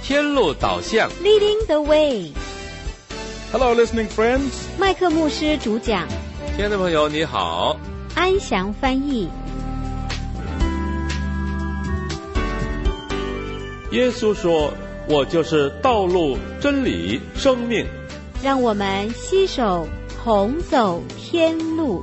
天路导向 Leading the way. Hello, listening friends. 麦克牧师主讲， 亲爱的朋友你好， 安详翻译。 耶稣说，我就是道路、真理、生命。 让我们携手同走天路。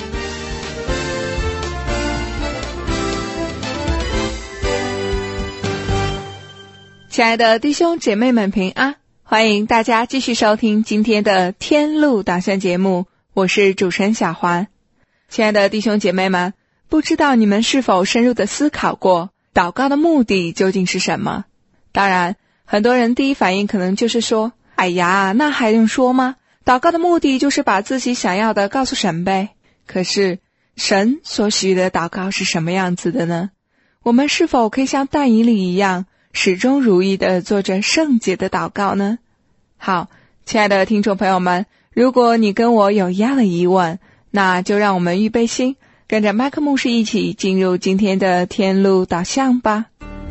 亲爱的弟兄姐妹们平安，欢迎大家继续收听今天的天路导向节目，我是主持人小环。亲爱的弟兄姐妹们，不知道你们是否深入的思考过祷告的目的究竟是什么？当然，很多人第一反应可能就是说，哎呀，那还用说吗？祷告的目的就是把自己想要的告诉神呗。可是，神所许的祷告是什么样子的呢？我们是否可以像但以理一样，始终如一地做着圣洁的祷告呢？好，亲爱的听众朋友们，如果你跟我有一样的疑问，那就让我们预备心，跟着麦克牧师一起进入今天的天路导向吧。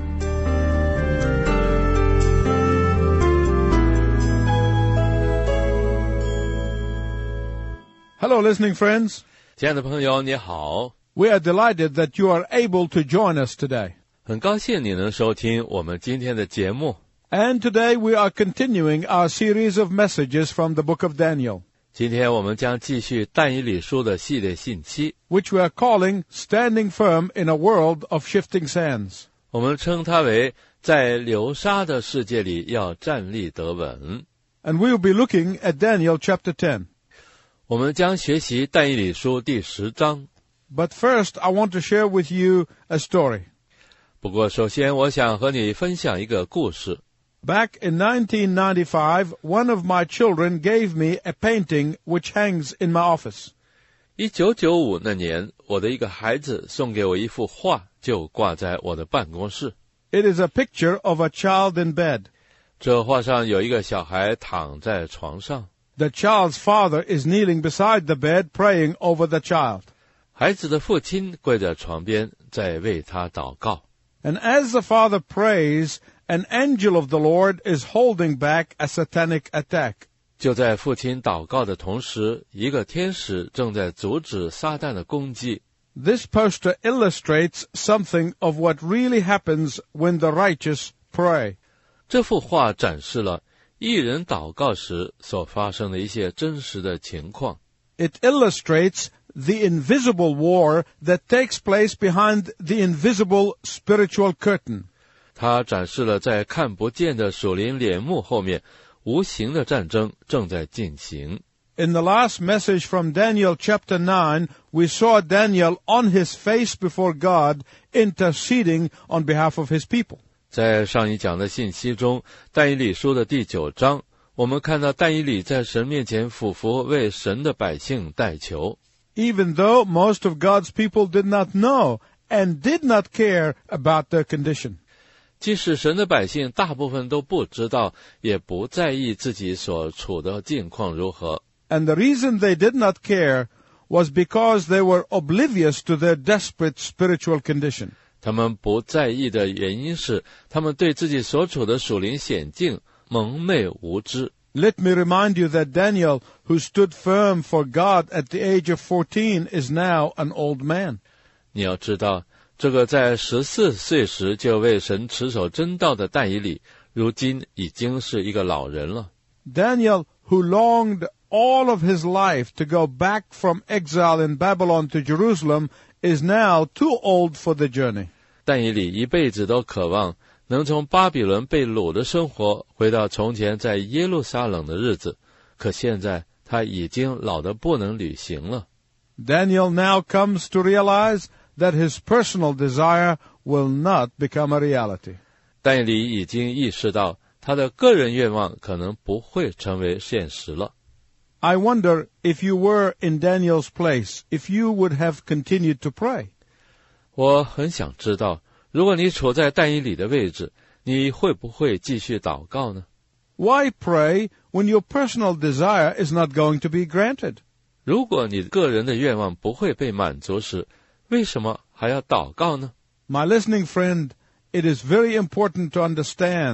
Hello, listening friends. 亲爱的朋友你好， We are delighted that you are able to join us today. 很高兴你能收听我们今天的节目。 And today we are continuing our series of messages from the book of Daniel, 今天我们将继续但以理书的系列信息， which we are calling Standing Firm in a World of Shifting Sands. 我们称它为在流沙的世界里要站立得稳。 And we will be looking at Daniel chapter 10. 我们将学习但以理书第10章。 But first, I want to share with you a story. 不过首先我想和你分享一个故事。 Back in 1995, one of my children gave me a painting which hangs in my office. 1995那年，我的一个孩子送给我一幅画，就挂在我的办公室。 It is a picture of a child in bed. 这画上有一个小孩躺在床上， The child's father is kneeling beside the bed praying over the child. 孩子的父亲跪在床边，在为他祷告。 And as the father prays, an angel of the Lord is holding back a satanic attack. 就在父亲祷告的同时，一个天使正在阻止撒旦的攻击。 This poster illustrates something of what really happens when the righteous pray. 这幅画展示了义人祷告时所发生的一些真实的情况。 It illustrates the invisible war that takes place behind the invisible spiritual curtain. 它展示了在看不见的属灵帘幕后面，无形的战争正在进行。 In the last message from Daniel chapter 9, we saw Daniel on his face before God interceding on behalf of his people. 在上一讲的信息中，但以理书的第9章，我们看到但以理在神面前俯伏，为神的百姓代求。 Even though most of God's people did not know and did not care about their condition. 即使神的百姓大部分都不知道，也不在意自己所处的境况如何。 And the reason they did not care was because they were oblivious to their desperate spiritual condition. 他们不在意的原因是，他们对自己所处的属灵险境蒙昧无知。 Let me remind you that Daniel, who stood firm for God at the age of 14, is now an old man. 你要知道，这个在14岁时就为神持守真道的但以理，如今已经是一个老人了。 Daniel, who longed all of his life to go back from exile in Babylon to Jerusalem, is now too old for the journey. 但以理一辈子都渴望能从巴比伦被掳的生活回到从前在耶路撒冷的日子，可现在他已经老得不能旅行了。 Daniel now comes to realize that his personal desire will not become a reality. 但以理已经意识到他的个人愿望可能不会成为现实了。 I wonder if you were in Daniel's place, if you would have continued to pray. 我很想知道，如果你处在但以理的位置，你会不会继续祷告呢？ Why pray when your personal desire is not going to be granted? 如果你个人的愿望不会被满足时，为什么还要祷告呢？ My listening friend, it is very important to understand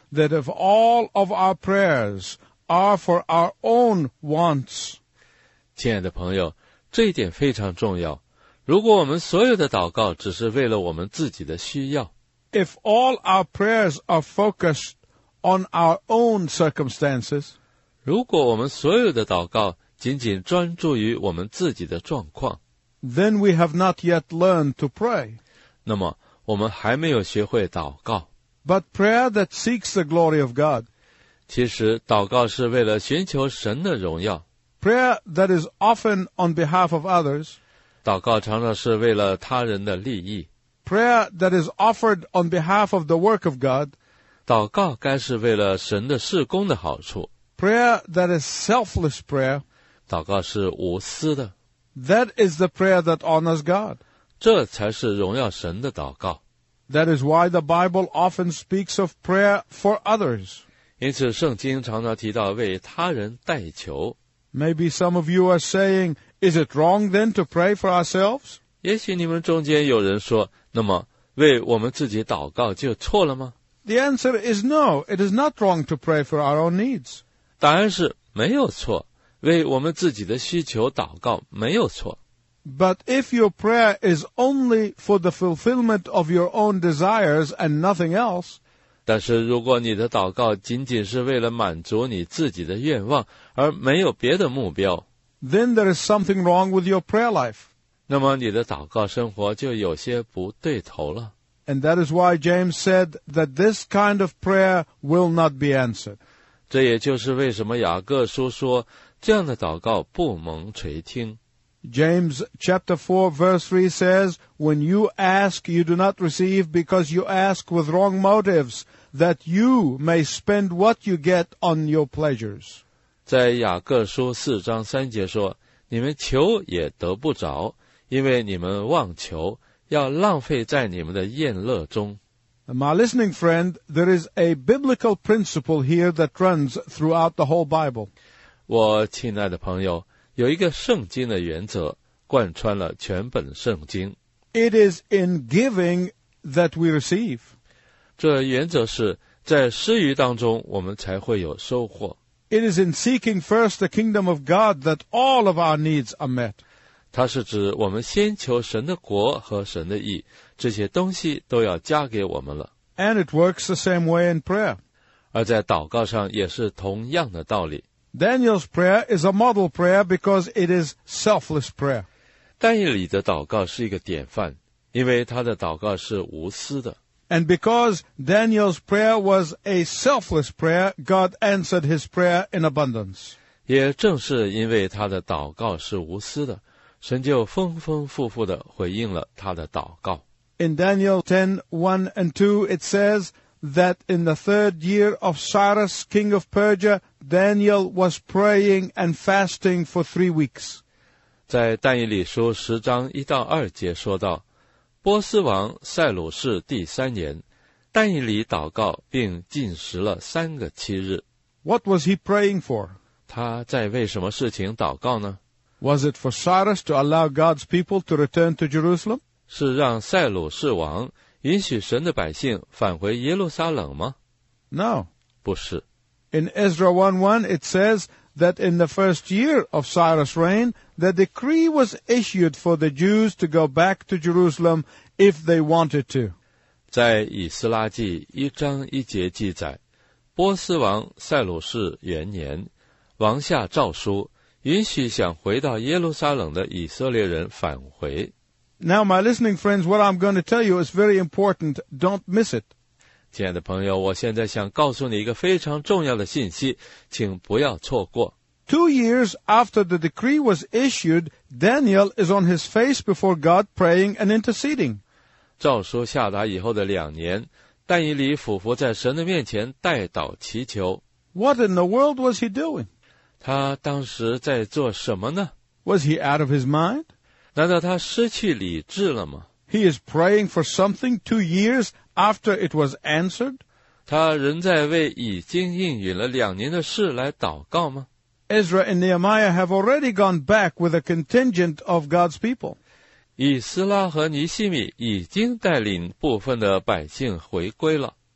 that if all of our prayers are for our own wants, 亲爱的朋友，这一点非常重要。如果我们所有的祷告只是为了我们自己的需要， if all our prayers are focused on our own circumstances, 如果我们所有的祷告仅仅专注于我们自己的状况， then we have not yet learned to pray. 那么我们还没有学会祷告。 But prayer that seeks the glory of God, 其实祷告是为了寻求神的荣耀， prayer that is often on behalf of others, 祷告常常是为了他人的利益， prayer that is offered on behalf of the work of God, 祷告该是为了神的事工的好处， prayer that is selfless prayer, 祷告是无私的， that is the prayer that honors God. 这才是荣耀神的祷告。 That is why the Bible often speaks of prayer for others. 因此圣经常常提到为他人代求。 Maybe some of you are saying, is it wrong then to pray for ourselves? 也许你们中间有人说，那么为我们自己祷告就错了吗？ The answer is no, it is not wrong to pray for our own needs. 答案是没有错，为我们自己的需求祷告没有错。 But if your prayer is only for the fulfillment of your own desires and nothing else, 但是如果你的祷告仅仅是为了满足你自己的愿望，而没有别的目标， then there is something wrong with your prayer life. 那么你的祷告生活就有些不对头了。 And that is why James said that this kind of prayer will not be answered. 这也就是为什么雅各书说，这样的祷告不蒙垂听。 James chapter 4 verse 3 says, when you ask, you do not receive because you ask with wrong motives, that you may spend what you get on your pleasures. 在雅各书4章3节说，你们求也得不着，因为你们妄求，要浪费在你们的宴乐中。 My listening friend, there is a biblical principle here that runs throughout the whole Bible. 我亲爱的朋友，有一个圣经的原则贯穿了全本圣经。 It is in giving that we receive. 这原则是在施予当中，我们才会有收获。 It is in seeking first the kingdom of God that all of our needs are met. 它是指我们先求神的国和神的义，这些东西都要加给我们了。 And it works the same way in prayer. 而在祷告上也是同样的道理。 Daniel's prayer is a model prayer because it is selfless prayer. 但以理的祷告是一个典范，因为他的祷告是无私的。 And because Daniel's prayer was a selfless prayer, God answered his prayer in abundance. 也正是因为他的祷告是无私的，神就丰丰富富地回应了他的祷告。 In Daniel 10:1 and 2, it says that in the 3rd year of Cyrus, king of Persia, Daniel was praying and fasting for 3 weeks. 在但以理书10章1到2节说到，波斯王塞鲁士第3年，但以理祷告并禁食了3个7日。 What was he praying for? 他在为什么事情祷告呢？ Was it for Cyrus to allow God's people to return to Jerusalem? 是让塞鲁士王允许神的百姓返回耶路撒冷吗？ No. 不是。 In Ezra 1:1, it says that in the 1st year of Cyrus' reign, the decree was issued for the Jews to go back to Jerusalem if they wanted to. 在以斯拉记1章1节记载，波斯王塞鲁士元年，王下诏书，允许想回到耶路撒冷的以色列人返回。 Now, my listening friends, what I'm going to tell you is very important. Don't miss it. 亲爱的朋友，我现在想告诉你一个非常重要的信息，请不要错过。 2 years after the decree was issued, Daniel is on his face before God praying and interceding. 诏书下达以后的2年，但以理俯伏在神的面前代祷祈求。 What in the world was he doing? 他当时在做什么呢？ Was he out of his mind? 难道他失去理智了吗？ He is praying for something 2 years after it was answered? 他仍在为已经应允了2年的事来祷告吗？ Ezra and Nehemiah have already gone back with a contingent of God's people. 以斯拉和尼希米已经带领部分的百姓回归了。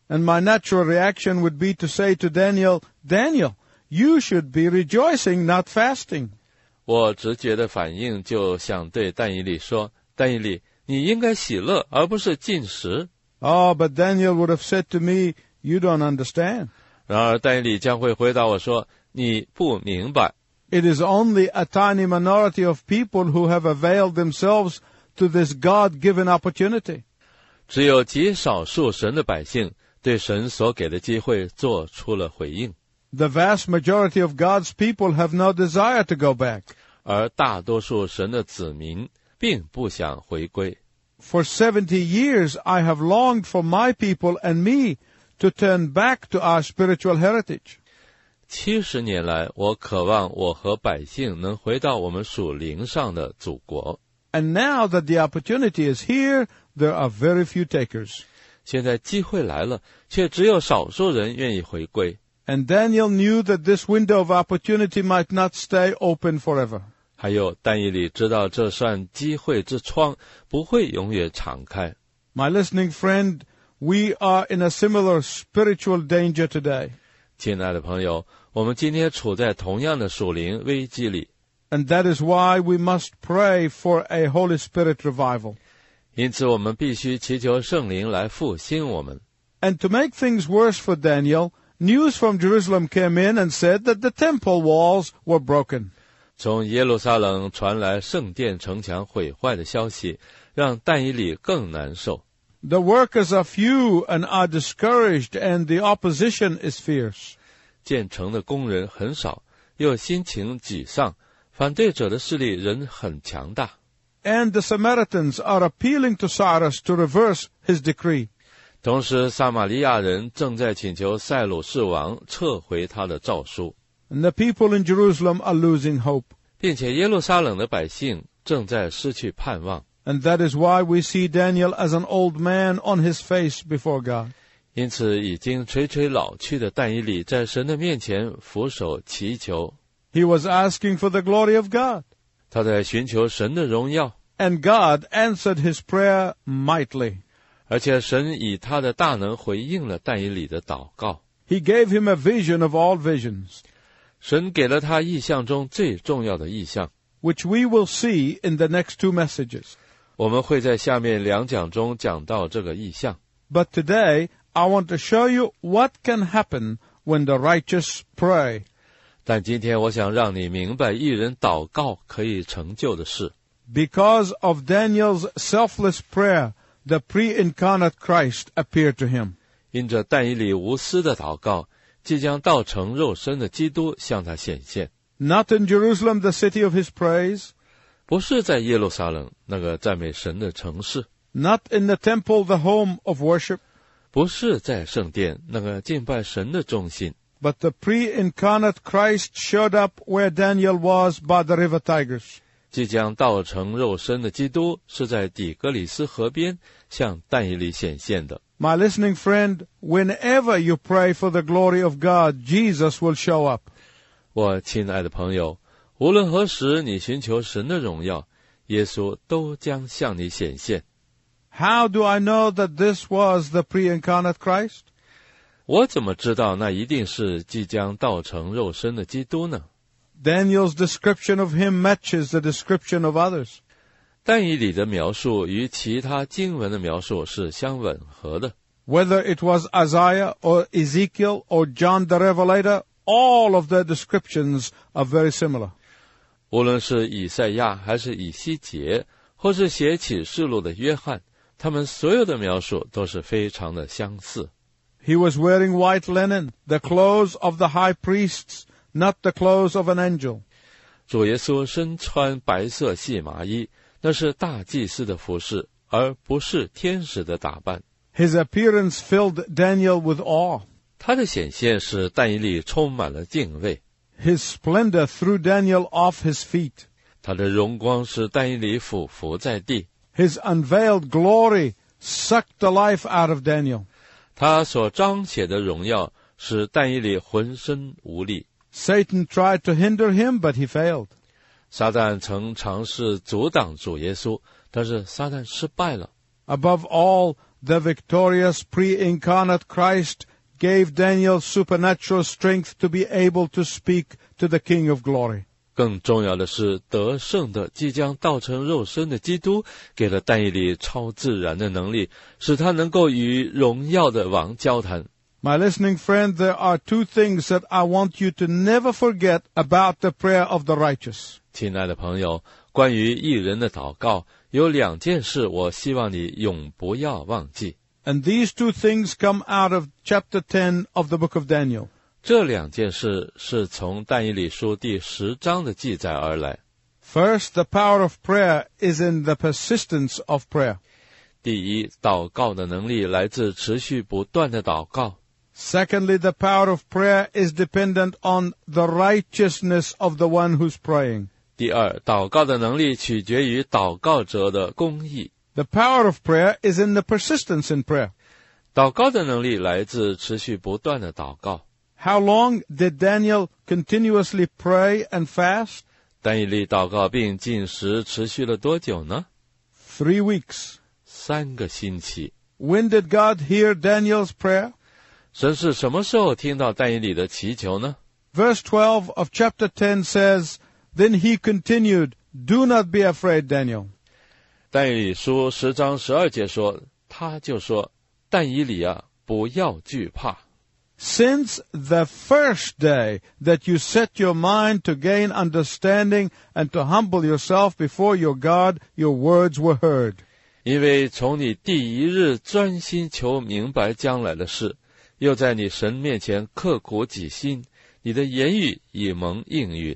And my natural reaction would be to say to Daniel, Daniel, you should be rejoicing, not fasting. 我直觉的反应就想对但以理说，但以理，你应该喜乐，而不是禁食。 Oh, but Daniel would have said to me, you don't understand. 然而但以理将会回答我说，你不明白。 It is only a tiny minority of people who have availed themselves to this God-given opportunity. 只有极少数神的百姓对神所给的机会做出了回应， The vast majority of God's people have no desire to go back. 而大多数神的子民并不想回归。 For 70 years, I have longed for my people and me to turn back to our spiritual heritage. 70年来，我渴望我和百姓能回到我们属灵上的祖国。 And now that the opportunity is here, there are very few takers. 现在机会来了，却只有少数人愿意回归。 And Daniel knew that this window of opportunity might not stay open forever. 还有但以理知道这扇机会之窗不会永远敞开。 My listening friend, we are in a similar spiritual danger today. 亲爱的朋友，我们今天处在同样的属灵危机里， And that is why we must pray for a Holy Spirit revival. 因此我们必须祈求圣灵来复兴我们。 And to make things worse for Daniel, news from Jerusalem came in and said that the temple walls were broken. 从耶路撒冷传来圣殿城墙毁坏的消息，让但以理更难受。 The workers are few and are discouraged, and the opposition is fierce. 建成的工人很少，又心情沮丧，反对者的势力仍很强大。 And the Samaritans are appealing to Cyrus to reverse his decree. 同时撒玛利亚人正在请求塞鲁士王撤回他的诏书， And the people in Jerusalem are losing hope. 并且耶路撒冷的百姓正在失去盼望。 And that is why we see Daniel as an old man on his face before God. 因此已经垂垂老去的但以理在神的面前俯首祈求， He was asking for the glory of God. 他在寻求神的荣耀， And God answered his prayer mightily. 而且神以他的大能回应了但以理的祷告。 He gave him a vision of all visions, 神给了他意象中最重要的意象， which we will see in the next 2 messages. 我们会在下面2讲中讲到这个意象。 But today, I want to show you what can happen when the righteous pray. 但今天我想让你明白义人祷告可以成就的事。 Because of Daniel's selfless prayer, the pre-incarnate Christ appeared to him. 因着但以理无私的祷告，即将道成肉身的基督向他显现。 Not in Jerusalem, the city of his praise. 不是在耶路撒冷那个赞美神的城市， Not in the temple, the home of worship. 不是在圣殿那个敬拜神的中心， But the pre-incarnate Christ showed up where Daniel was by the river Tigris. 即将道成肉身的基督是在底格里斯河边向但以理显现的。 My listening friend, whenever you pray for the glory of God, Jesus will show up. 我亲爱的朋友，无论何时你寻求神的荣耀，耶稣都将向你显现。 How do I know that this was the pre-incarnate Christ? 我怎么知道那一定是即将道成肉身的基督呢？ Daniel's description of him matches the description of others. 但以理的描述与其他经文的描述是相吻合的。 Whether it was Isaiah or Ezekiel or John the Revelator, all of their descriptions are very similar. 无论是以赛亚还是以西结，或是写启示录的约翰，他们所有的描述都是非常的相似。 He was wearing white linen, the clothes of the high priests, not the clothes of an angel. 主耶稣身穿白色细麻衣，那是大祭司的服饰，而不是天使的打扮。 His appearance filled Daniel with awe. 他的显现使但以理充满了敬畏， His splendor threw Daniel off his feet. 他的荣光使但以理俯伏在地， His unveiled glory sucked the life out of Daniel. 他所彰显的荣耀使但以理浑身无力。 Satan tried to hinder him, but he failed. 撒旦曾尝试阻挡主耶稣，但是撒旦失败了。 Above all, the victorious pre-incarnate Christ gave Daniel supernatural strength to be able to speak to the King of Glory. 更重要的是，得胜的即将道成肉身的基督给了但以理超自然的能力，使他能够与荣耀的王交谈。 My listening friend, there are two things that I want you to never forget about the prayer of the righteous. 亲爱的朋友，关于义人的祷告，有2件事我希望你永不要忘记。 And these two things come out of chapter 10 of the book of Daniel. 这2件事是从但以理书第10章的记载而来。 First, the power of prayer is in the persistence of prayer. 第一，祷告的能力来自持续不断的祷告。 Secondly, the power of prayer is dependent on the righteousness of the one who's praying. 第二，祷告的能力取决于祷告者的公义。 The power of prayer is in the persistence in prayer. 祷告的能力来自持续不断的祷告。 How long did Daniel continuously pray and fast? 但以理祷告并禁食持续了多久呢？ 3 weeks. 3个星期。 When did God hear Daniel's prayer? 神是什么时候听到但以理的祈求呢？ Verse 12 of chapter 10 says, Then he continued, Do not be afraid, Daniel. 但以理书10章12节说，他就说，但以理啊，不要惧怕。 Since the first day that you set your mind to gain understanding and to humble yourself before your God, your words were heard. 因为从你第一日专心求明白将来的事，又在你神面前刻苦己心，你的言语已蒙应允。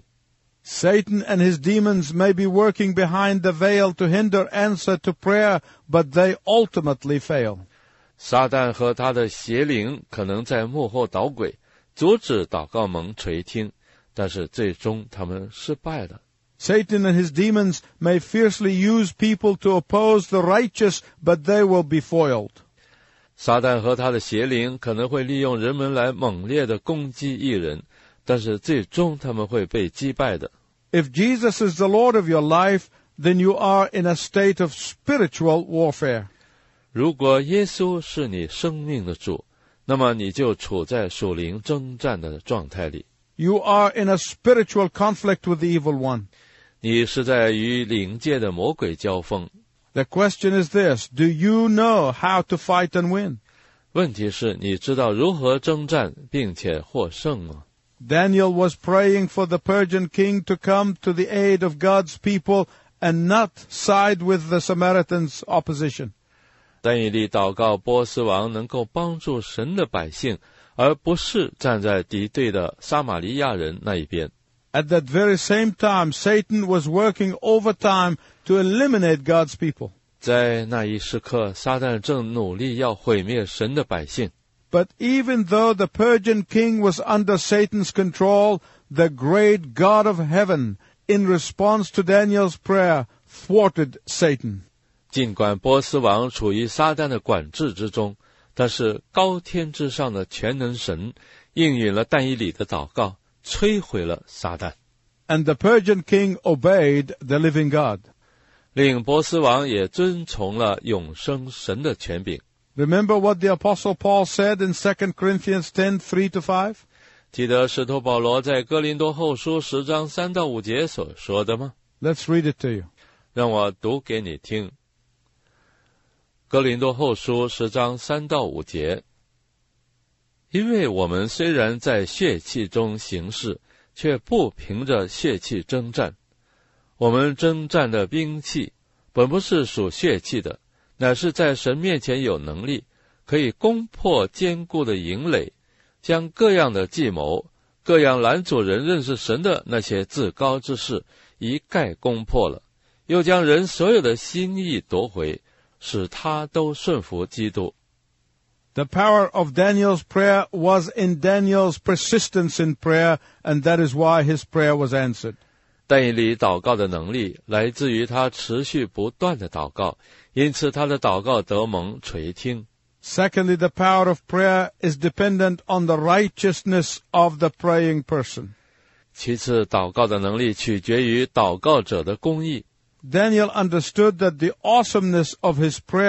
Satan and his demons may be working behind the veil to hinder answer to prayer, but they ultimately fail. 撒旦和他的邪灵可能在幕后捣鬼，阻止祷告蒙垂听，但是最终他们失败了。 Satan and his demons may fiercely use people to oppose the righteous, but they will be foiled. 撒旦和他的邪灵可能会利用人们来猛烈的攻击义人，但是最终他们会被击败的。 If Jesus is the Lord of your life, then you are in a state of spiritual warfare. 如果耶稣是你生命的主，那么你就处在属灵征战的状态里。 You are in a spiritual conflict with the evil one. 你是在与灵界的魔鬼交锋。 The question is this, do you know how to fight and win? 问题是你知道如何征战并且获胜吗？ Daniel was praying for the Persian king to come to the aid of God's people and not side with the Samaritans' opposition. 但以理祷告波斯王能够帮助神的百姓，而不是站在敌对的撒玛利亚人那一边。 At that very same time, Satan was working overtime to eliminate God's people. 在那一时刻，撒旦正努力要毁灭神的百姓。 But even though the Persian king was under Satan's control, the great God of heaven, in response to Daniel's prayer, thwarted Satan. 尽管波斯王处于撒旦的管制之中，但是高天之上的全能神应允了但以理的祷告，摧毁了撒旦。 And the Persian king obeyed the living God. 令波斯王也遵从了永生神的权柄。 Remember what the Apostle Paul said in 2 Corinthians 10:3-5? 记得使徒保罗在哥林多后书10章3到5节所说的吗？ Let's read it to you. 让我读给你听。哥林多后书10章3到5节，因为我们虽然在血气中行事，却不凭着血气征战。我们征战的兵器，本不是属血气的，乃是在神面前有能力，可以攻破坚固的营垒，将各样的计谋、各样拦阻人认识神的那些自高之事一概攻破了，又将人所有的心意夺回，使他都顺服基督。 The power of Daniel's prayer was in Daniel's persistence in prayer, and that is why his prayer was answered. 但以理祷告的能力来自于他持续不断的祷告，因此他的祷告得蒙垂听。 Secondly, the power of prayer is dependent on the righteousness of the praying person. 其次，祷告的能力取决于祷告者的公义。 Daniel understood that the awesomeness of his prayer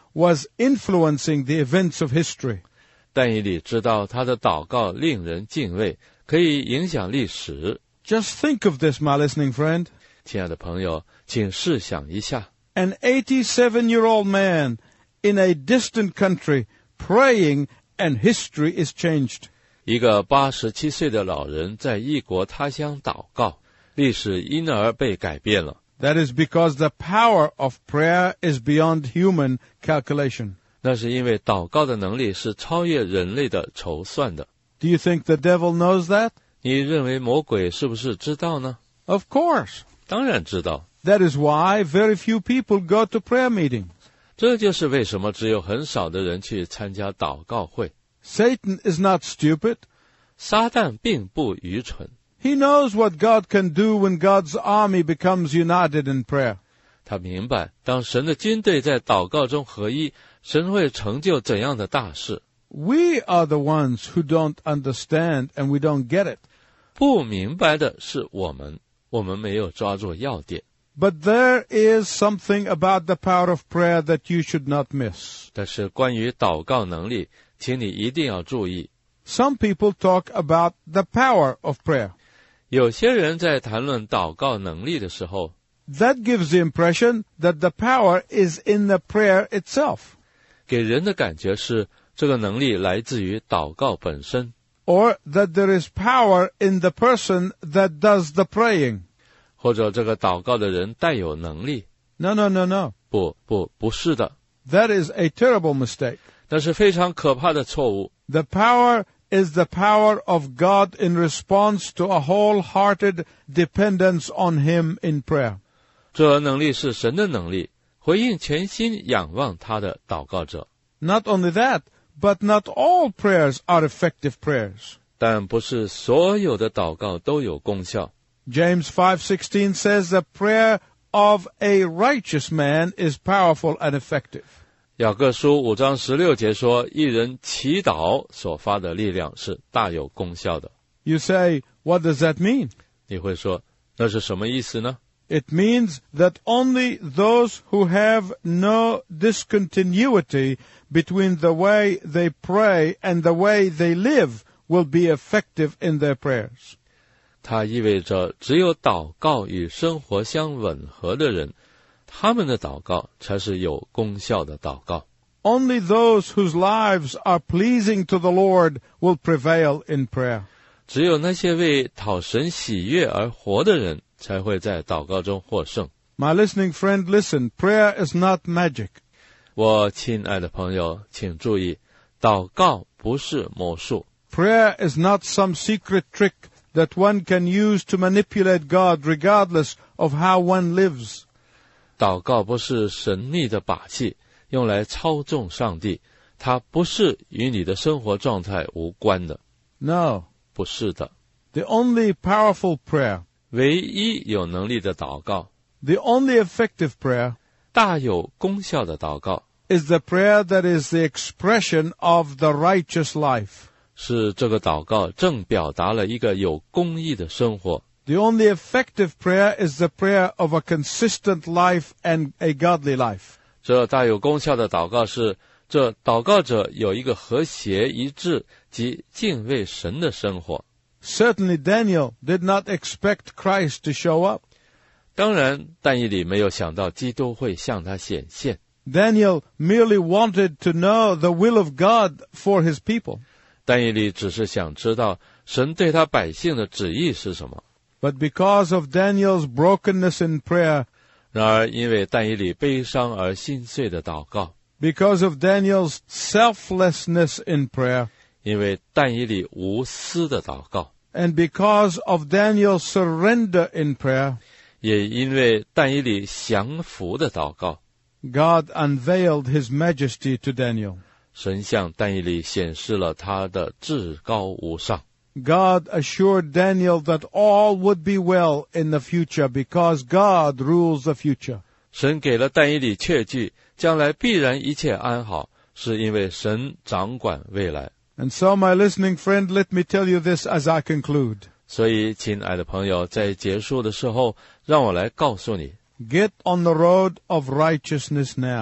was influencing the events of history. 但以理知道他的祷告令人敬畏，可以影响历史。 Just think of this, my listening friend. 亲爱的朋友，请试想一下， An 87-year-old man in a distant country praying, and history is changed. 一个87岁的老人在异国他乡祷告，历史因而被改变了。 That is because the power of prayer is beyond human calculation. 那是因为祷告的能力是超越人类的筹算的。 Do you think the devil knows that? 你认为魔鬼是不是知道呢？ Of course. 当然知道。 That is why very few people go to prayer meetings. 这就是为什么只有很少的人去参加祷告会。 Satan is not stupid. 撒旦并不愚蠢， He knows what God can do when God's army becomes united in prayer. 他明白当神的军队在祷告中合一，神会成就怎样的大事。 We are the ones who don't understand and we don't get it. 不明白的是我们没有抓住要点。 But there is something about the power of prayer that you should not miss. 但是关于祷告能力，请你一定要注意。 Some people talk about the power of prayer. 有些人在谈论祷告能力的时候， That gives the impression that the power is in the prayer itself, 给人的感觉是这个能力来自于祷告本身， or that there is power in the person that does the praying. 或者这个祷告的人带有能力。 No. 不是的， That is a terrible mistake. 那是非常可怕的错误。 The power is the power of God in response to a wholehearted dependence on Him in prayer. 这能力是神的能力，回应全心仰望他的祷告者。 Not only that, but not all prayers are effective prayers. 但不是所有的祷告都有功效。 James 5:16 says the prayer of a righteous man is powerful and effective. 雅各书5章16节说，一人祈祷所发的力量是大有功效的。 You say, what does that mean? 你会说，那是什么意思呢？ It means that only those who have no discontinuity between the way they pray and the way they live will be effective in their prayers. 它意味着只有祷告与生活相吻合的人，他们的祷告才是有功效的祷告。 Only those whose lives are pleasing to the Lord will prevail in prayer. 只有那些为讨神喜悦而活的人，才会在祷告中获胜。 My listening friend, listen, prayer is not magic. 我亲爱的朋友，请注意，祷告不是魔术， Prayer is not some secret trick that one can use to manipulate God regardless of how one lives. 祷告不是神秘的把戏，用来操纵上帝，它不是与你的生活状态无关的， No. 不是的。 The only powerful prayer, 唯一有能力的祷告， the only effective prayer, 大有功效的祷告， is the prayer that is the expression of the righteous life. 是这个祷告正表达了一个有公义的生活。 The only effective prayer is the prayer of a consistent life and a godly life. 这大有功效的祷告是，这祷告者有一个和谐一致及敬畏神的生活。 Certainly Daniel did not expect Christ to show up. 当然，但以理没有想到基督会向他显现。 Daniel merely wanted to know the will of God for his people. 但以理只是想知道神对他百姓的旨意是什么。 But because of Daniel's brokenness in prayer, 然而，因为但以理悲伤而心碎的祷告， because of Daniel's selflessness in prayer, 因为但以理无私的祷告， and because of Daniel's surrender in prayer, 也因为但以理降服的祷告， God unveiled his majesty to Daniel. 神向但以理显示了他的至高无上。 God assured Daniel that all would be well in the future because God rules the future. 神给了但以理确据，将来必然一切安好，是因为神掌管未来。 And so, my listening friend, let me tell you this as I conclude. 所以，亲爱的朋友，在结束的时候，让我来告诉你， Get on the road of righteousness now.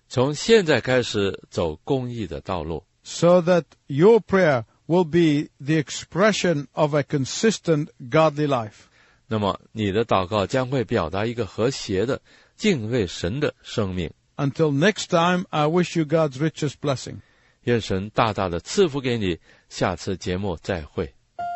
从现在开始走公义的道路， so that your prayer will be the expression of a consistent godly life. 那么你的祷告将会表达一个和谐的敬畏神的生命。 Until next time, I wish you God's richest blessing. 愿神大大的赐福给你，下次节目再会。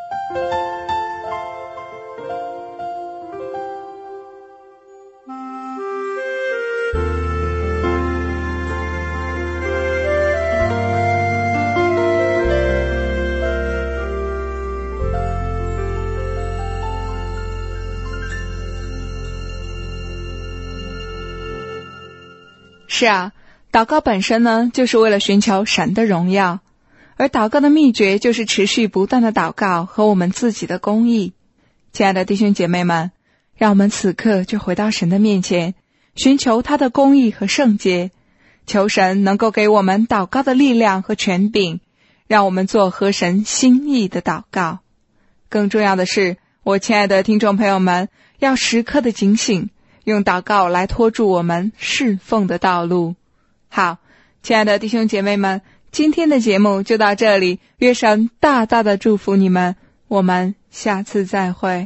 是啊，祷告本身呢，就是为了寻求神的荣耀，而祷告的秘诀就是持续不断的祷告和我们自己的公义。亲爱的弟兄姐妹们，让我们此刻就回到神的面前，寻求他的公义和圣洁，求神能够给我们祷告的力量和权柄，让我们做合神心意的祷告。更重要的是，我亲爱的听众朋友们，要时刻的警醒，用祷告来拖住我们侍奉的道路。好，亲爱的弟兄姐妹们，今天的节目就到这里，愿神大大的祝福你们，我们下次再会。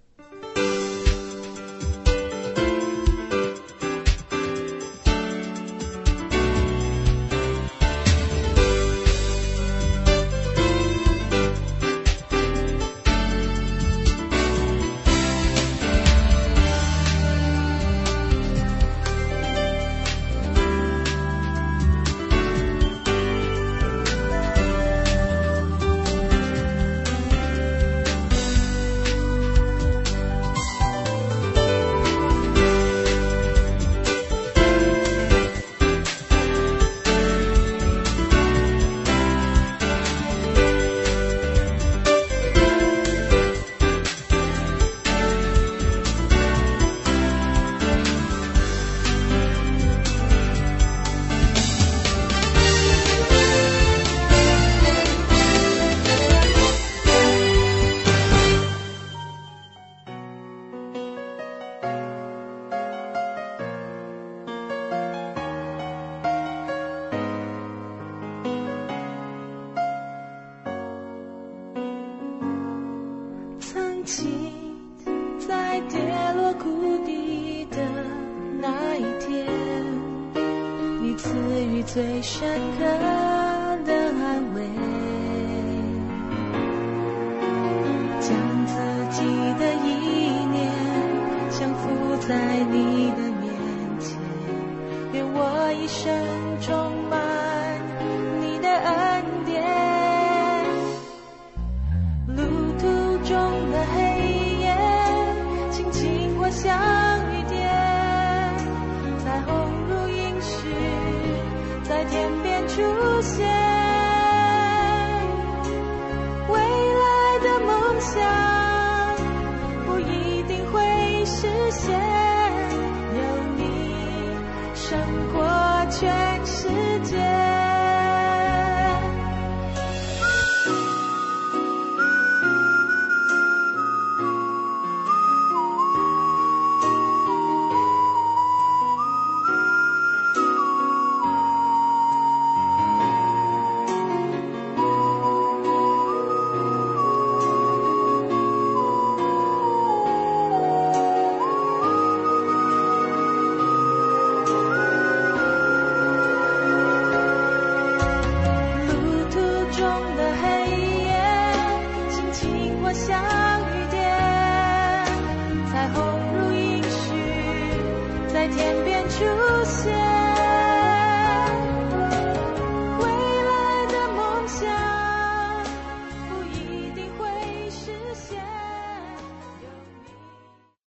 在跌落谷底的那一天，你赐予最深刻的安慰，将自己的意念降服在你的面前，愿我一生充满你的恩典，路途中的黑夜轻轻或像雨点，彩虹如萤石在天边出现，未来的梦想不一定会实现，有你胜过全世界。在天边出现。